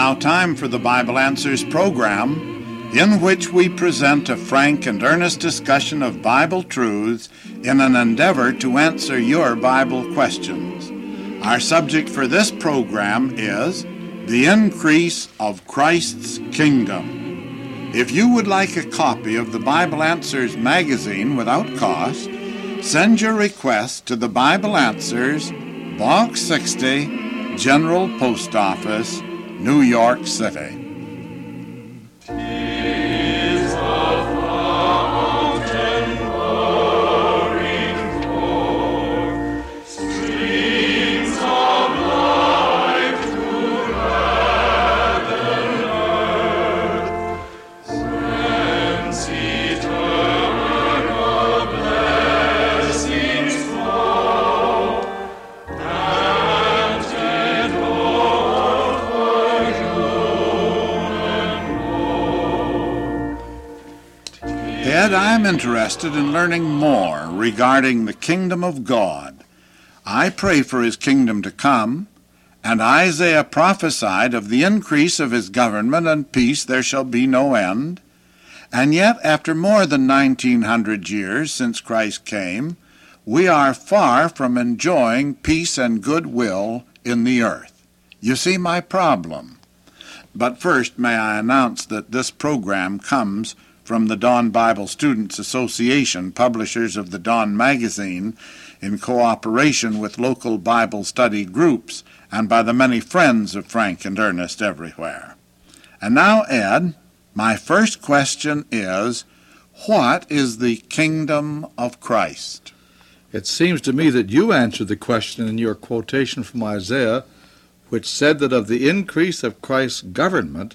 now time for the Bible Answers program, in which we present a frank and earnest discussion of Bible truths in an endeavor to answer your Bible questions. Our subject for this program is the increase of Christ's kingdom. If you would like a copy of the Bible Answers magazine without cost, send your request to the Bible Answers, Box 60, General Post Office, New York City. Ed, I'm interested in learning more regarding the kingdom of God. I pray for his kingdom to come, and Isaiah prophesied of the increase of his government and peace there shall be no end. And yet, after more than 1900 years since Christ came, we are far from enjoying peace and goodwill in the earth. You see my problem. But first, may I announce that this program comes from the Dawn Bible Students Association, publishers of the Dawn magazine, in cooperation with local Bible study groups and by the many friends of Frank and Ernest everywhere. And now, Ed, my first question is, what is the kingdom of Christ? It seems to me that you answered the question in your quotation from Isaiah, which said that of the increase of Christ's government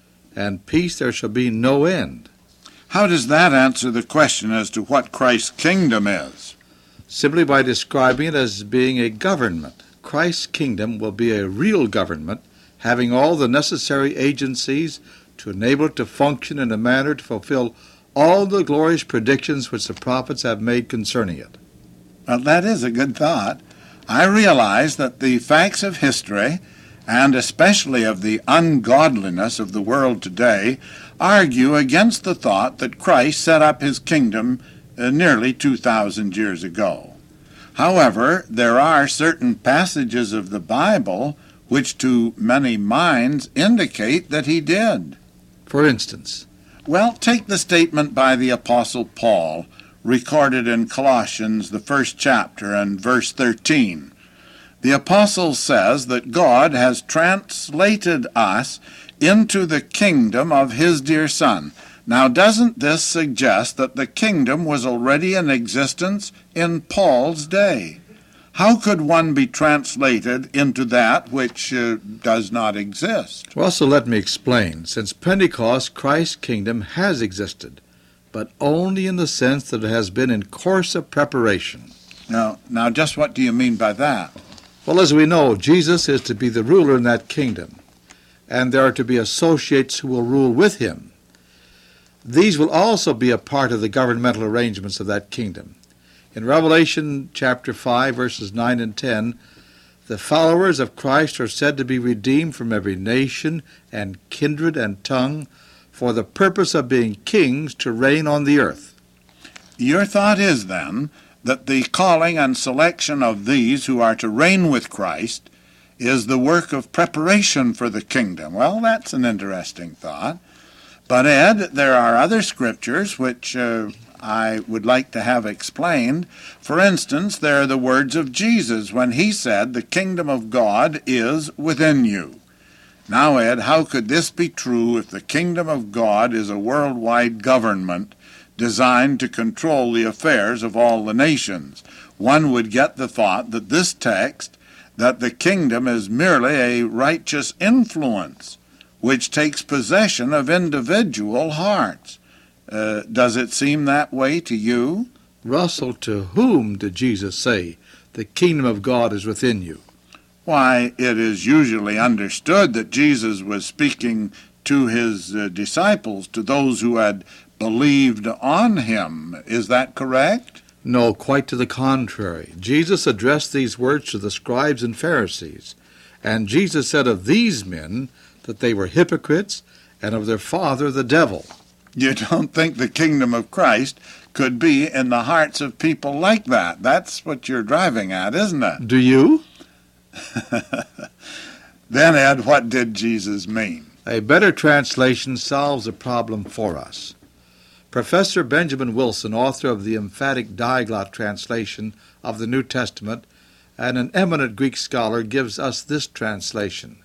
and peace there shall be no end. How does that answer the question as to what Christ's kingdom is? Simply by describing it as being a government. Christ's kingdom will be a real government, having all the necessary agencies to enable it to function in a manner to fulfill all the glorious predictions which the prophets have made concerning it. Well, that is a good thought. I realize that the facts of history, and especially of the ungodliness of the world today, argue against the thought that Christ set up his kingdom nearly 2,000 years ago. However, there are certain passages of the Bible which to many minds indicate that he did. For instance? Well, take the statement by the Apostle Paul, recorded in Colossians, the first chapter, and verse 13. The apostle says that God has translated us into the kingdom of his dear Son. Now, doesn't this suggest that the kingdom was already in existence in Paul's day? How could one be translated into that which does not exist? Well, so let me explain. Since Pentecost, Christ's kingdom has existed, but only in the sense that it has been in course of preparation. Now, just what do you mean by that? Well, as we know, Jesus is to be the ruler in that kingdom, and there are to be associates who will rule with him. These will also be a part of the governmental arrangements of that kingdom. In Revelation chapter 5, verses 9 and 10, the followers of Christ are said to be redeemed from every nation and kindred and tongue for the purpose of being kings to reign on the earth. Your thought is, then, that the calling and selection of these who are to reign with Christ is the work of preparation for the kingdom. Well, that's an interesting thought. But, Ed, there are other scriptures which I would like to have explained. For instance, there are the words of Jesus when he said, "The kingdom of God is within you." Now, Ed, how could this be true if the kingdom of God is a worldwide government designed to control the affairs of all the nations? One would get the thought that this text, that the kingdom is merely a righteous influence which takes possession of individual hearts. Does it seem that way to you? Russell, to whom did Jesus say, "The kingdom of God is within you"? Why, it is usually understood that Jesus was speaking to his disciples, to those who had believed on him. Is that correct? No, quite to the contrary. Jesus addressed these words to the scribes and Pharisees, and Jesus said of these men that they were hypocrites and of their father the devil. You don't think the kingdom of Christ could be in the hearts of people like that? That's what you're driving at, isn't it? Do you? Then, Ed, what did Jesus mean? A better translation solves the problem for us. Professor Benjamin Wilson, author of the emphatic Diaglott translation of the New Testament, and an eminent Greek scholar, gives us this translation: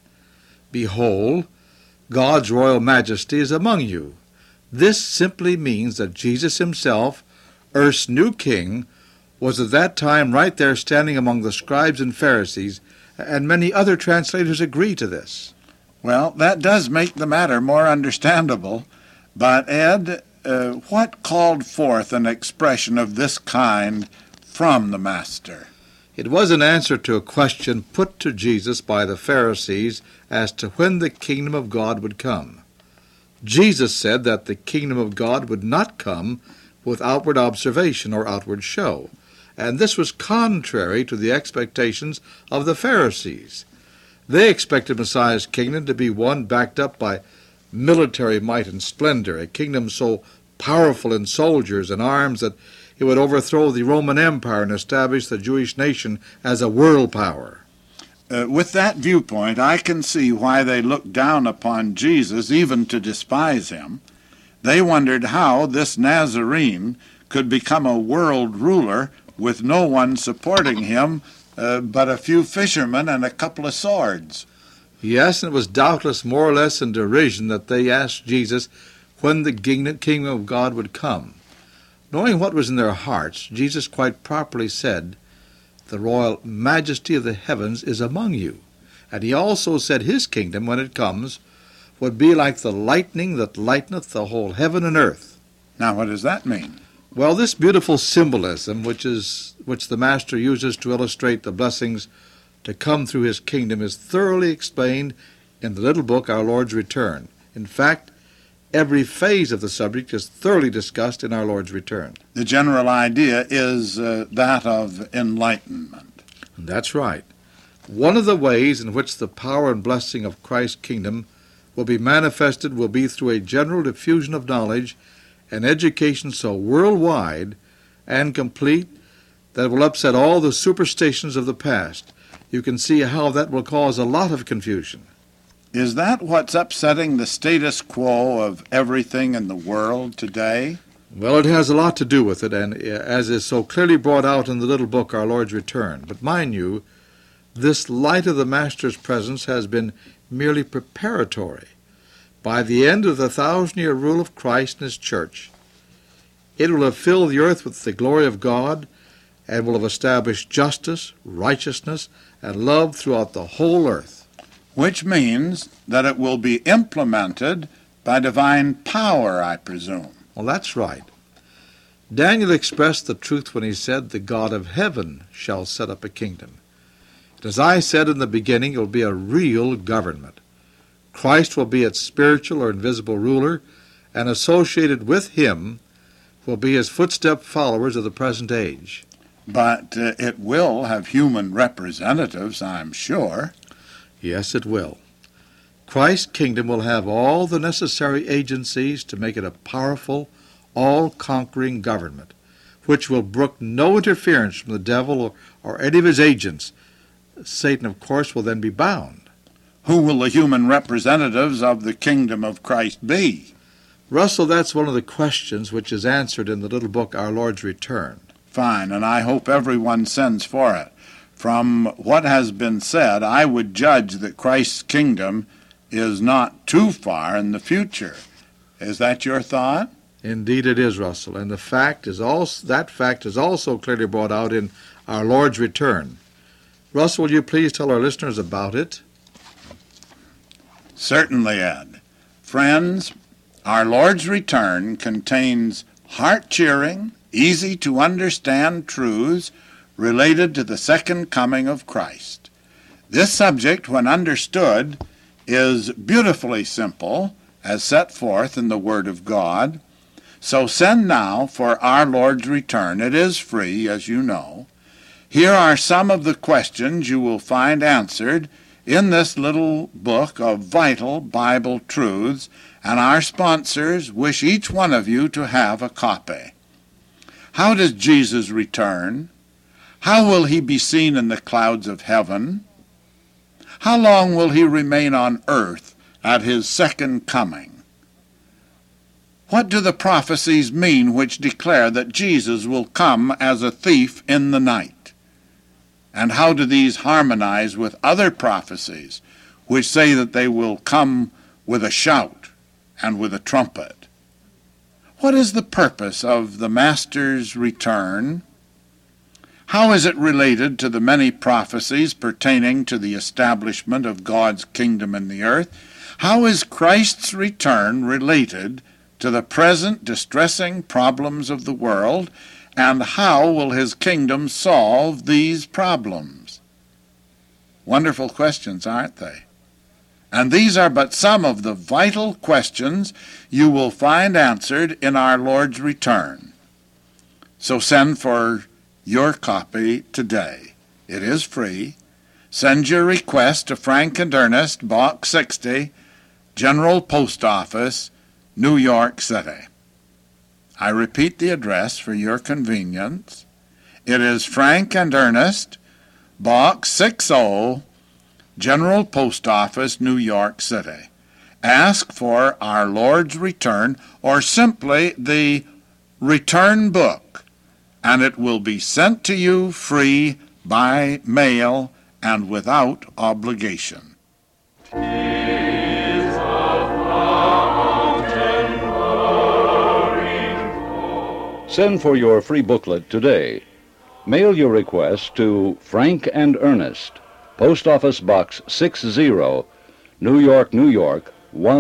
Behold, God's royal majesty is among you. This simply means that Jesus himself, earth's new king, was at that time right there standing among the scribes and Pharisees, and many other translators agree to this. Well, that does make the matter more understandable. But, Ed, what called forth an expression of this kind from the Master? It was an answer to a question put to Jesus by the Pharisees as to when the kingdom of God would come. Jesus said that the kingdom of God would not come with outward observation or outward show, and this was contrary to the expectations of the Pharisees. They expected Messiah's kingdom to be one backed up by military might and splendor, a kingdom so powerful in soldiers and arms that it would overthrow the Roman Empire and establish the Jewish nation as a world power. With that viewpoint, I can see why they looked down upon Jesus, even to despise him. They wondered how this Nazarene could become a world ruler with no one supporting him but a few fishermen and a couple of swords. Yes, and it was doubtless more or less in derision that they asked Jesus when the kingdom of God would come. Knowing what was in their hearts, Jesus quite properly said, "The royal majesty of the heavens is among you." And he also said his kingdom, when it comes, would be like the lightning that lighteneth the whole heaven and earth. Now, what does that mean? Well, this beautiful symbolism, which the Master uses to illustrate the blessings to come through his kingdom, is thoroughly explained in the little book, Our Lord's Return. In fact, every phase of the subject is thoroughly discussed in Our Lord's Return. The general idea is that of enlightenment. That's right. One of the ways in which the power and blessing of Christ's kingdom will be manifested will be through a general diffusion of knowledge and education so worldwide and complete that it will upset all the superstitions of the past. You can see how that will cause a lot of confusion. Is that what's upsetting the status quo of everything in the world today? Well, it has a lot to do with it, and as is so clearly brought out in the little book, Our Lord's Return. But mind you, this light of the Master's presence has been merely preparatory. By the end of the 1,000-year rule of Christ and his church, it will have filled the earth with the glory of God and will have established justice, righteousness, and love throughout the whole earth. Which means that it will be implemented by divine power, I presume. Well, that's right. Daniel expressed the truth when he said, "The God of heaven shall set up a kingdom." And as I said in the beginning, it will be a real government. Christ will be its spiritual or invisible ruler, and associated with him will be his footstep followers of the present age. But it will have human representatives, I'm sure. Yes, it will. Christ's kingdom will have all the necessary agencies to make it a powerful, all-conquering government, which will brook no interference from the devil or any of his agents. Satan, of course, will then be bound. Who will the human representatives of the kingdom of Christ be? Russell, that's one of the questions which is answered in the little book, Our Lord's Return. Fine, and I hope everyone sends for it. From what has been said, I would judge that Christ's kingdom is not too far in the future. Is that your thought? Indeed it is, Russell, and that fact is also clearly brought out in Our Lord's Return. Russell, will you please tell our listeners about it? Certainly, Ed. Friends, Our Lord's Return contains heart-cheering, easy-to-understand truths related to the second coming of Christ. This subject, when understood, is beautifully simple, as set forth in the Word of God. So send now for Our Lord's Return. It is free, as you know. Here are some of the questions you will find answered in this little book of vital Bible truths, and our sponsors wish each one of you to have a copy. How does Jesus return? How will he be seen in the clouds of heaven? How long will he remain on earth at his second coming? What do the prophecies mean which declare that Jesus will come as a thief in the night? And how do these harmonize with other prophecies which say that they will come with a shout and with a trumpet? What is the purpose of the Master's return? How is it related to the many prophecies pertaining to the establishment of God's kingdom in the earth? How is Christ's return related to the present distressing problems of the world? And how will his kingdom solve these problems? Wonderful questions, aren't they? And these are but some of the vital questions you will find answered in our Lord's return. So send for your copy today. It is free. Send your request to Frank and Ernest, Box 60, General Post Office, New York City. I repeat the address for your convenience. It is Frank and Ernest, Box 60, General Post Office, New York City. Ask for Our Lord's Return, or simply the Return Book, and it will be sent to you free by mail and without obligation. Send for your free booklet today. Mail your request to Frank and Ernest, Post Office Box 60, New York, New York,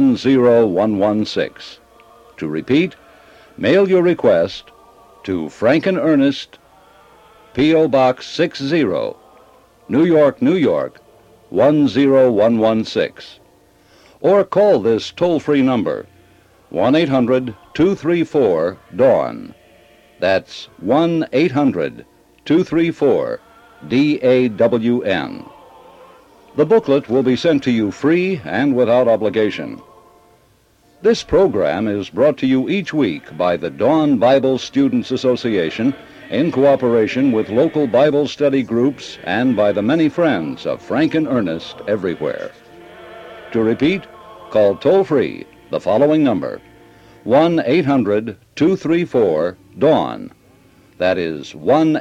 10116. To repeat, mail your request to Frank and Ernest, P.O. Box 60, New York, New York, 10116. Or call this toll-free number, 1-800-234-DAWN. That's 1-800-234-DAWN. The booklet will be sent to you free and without obligation. This program is brought to you each week by the Dawn Bible Students Association in cooperation with local Bible study groups and by the many friends of Frank and Ernest everywhere. To repeat, call toll-free the following number, 1-800-234-DAWN. That is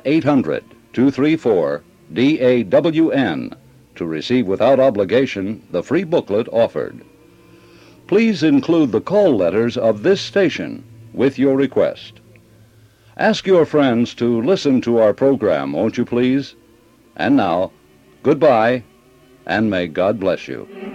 1-800-234-DAWN to receive without obligation the free booklet offered. Please include the call letters of this station with your request. Ask your friends to listen to our program, won't you please? And now, goodbye, and may God bless you.